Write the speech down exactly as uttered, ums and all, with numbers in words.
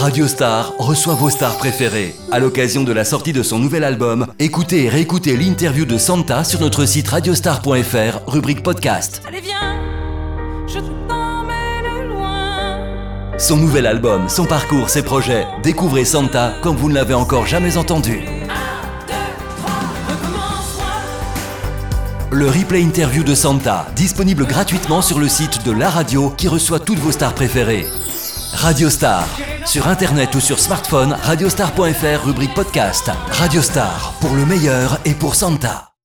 Radio Star reçoit vos stars préférées. À l'occasion de la sortie de son nouvel album, écoutez et réécoutez l'interview de Santa sur notre site radiostar point f r, rubrique podcast. Allez viens, je t'emmène loin. Son nouvel album, son parcours, ses projets. Découvrez Santa comme vous ne l'avez encore jamais entendu. Le replay interview de Santa, disponible gratuitement sur le site de la radio qui reçoit toutes vos stars préférées. Radio Star, sur internet ou sur smartphone, radiostar point f r, rubrique podcast. Radio Star, pour le meilleur et pour Santa.